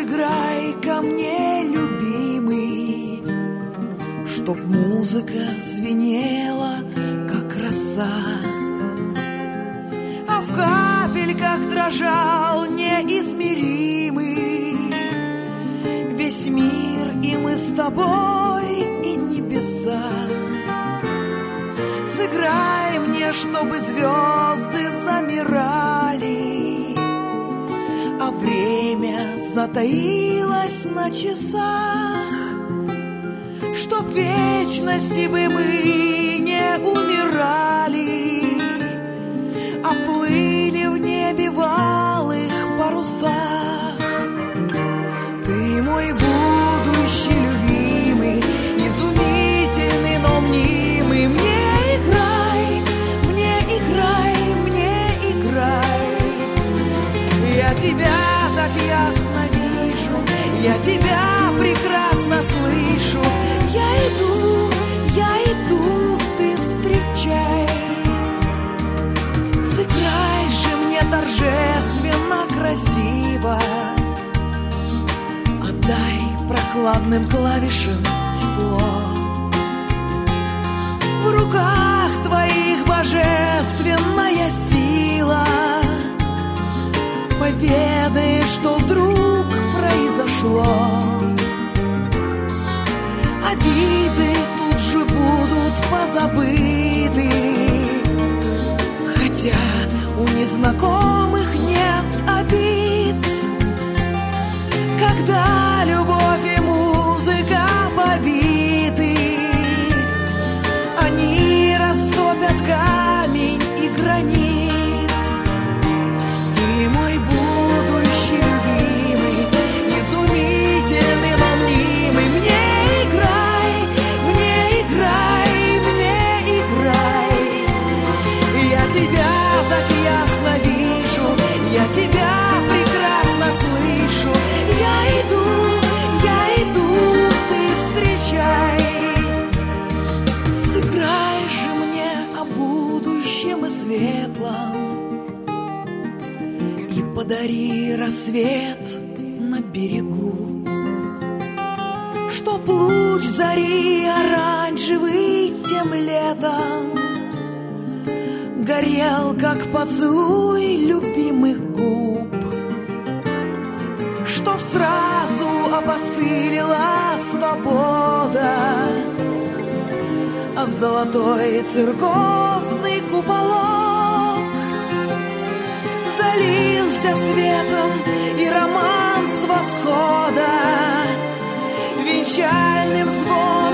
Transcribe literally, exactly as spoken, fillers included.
сыграй ко мне, любимый, чтоб музыка звенела, как роса, а в капельках дрожал неизмеримый весь мир, и мы с тобой, и небеса. Сыграй мне, чтобы звезды замирали, а время затаилось на часах, чтоб в вечности бы мы не умирали, а плыли в небе в алых парусах. Ты мой будущий любимый, изумительный, но мнимый. Мне играй, мне играй, мне играй. Я тебя так ясно вижу, я тебя прекрасно слышу. Я иду, я иду, ты встречай. Сыграй же мне торжественно, красиво, отдай прохладным клавишам тепло. В руках твоих божественная сила. Поведай, что вдруг произошло. Обиды тут же будут позабыты, хотя у незнакомых нет обид. Когда любовь и музыка побиты, они растопят камень и гранит. Ты мой будущий любимый, изумительный, но мнимый. Мне играй, мне играй, мне играй. Я тебя так ясно вижу, я тебя прекрасно слышу. Я иду, я иду, ты встречай. Сыграй же мне о будущем и светлом и подари рассвет на берегу, чтоб луч зари оранжевый тем летом горел, как поцелуй любимых губ, чтоб сразу опостылила свобода, а золотой церковный куполок залился светом, и роман с восхода венчальным звоном